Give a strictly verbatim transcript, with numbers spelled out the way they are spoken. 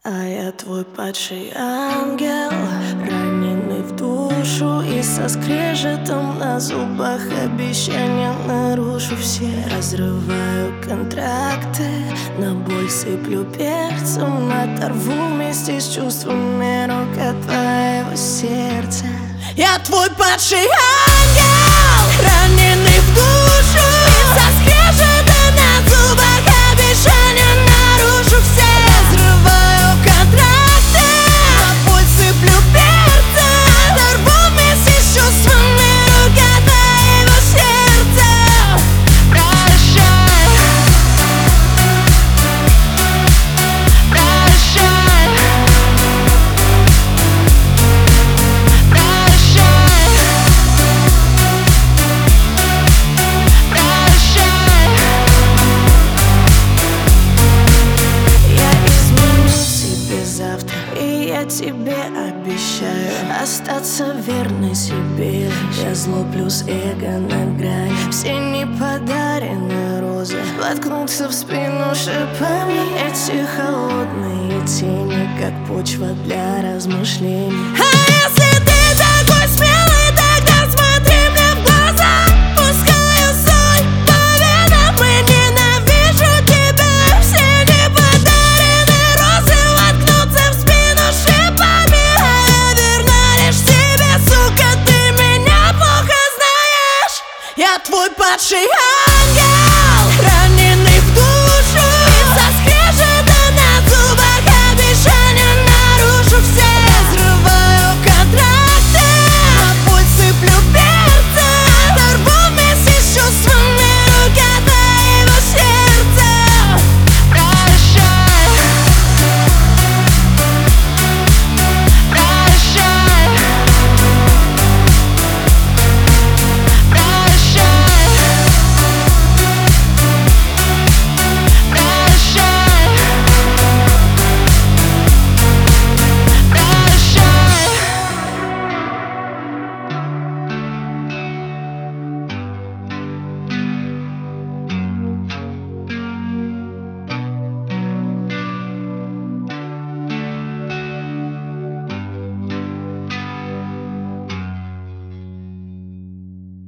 А я твой падший ангел, раненый в душу и со скрежетом на зубах обещания нарушу все. Разрываю контракты, на боль сыплю перцем, оторву вместе с чувствами рук от твоего сердца. Я твой падший ангел, раненый в душу и со скрежетом на зубах обещания нарушу все. Разрываю контракты, на боль сыплю перцем, оторву вместе с чувствами рук от твоего сердца. Прощай, прощай, прощай, прощай. Я изменю себе завтра, и я тебе обещаю остаться верной себе. Я зло плюс эго на грани, все неподаренные розы воткнутся в спину шипами. Эти холодные тени, как почва для размышлений. А если ты такой смелый, тогда смотри мне в глаза. Пускаю соль по венам и ненавижу тебя. Все неподаренные розы воткнутся в спину шипами. А я верна лишь тебе, сука, ты меня плохо знаешь. Я твой падший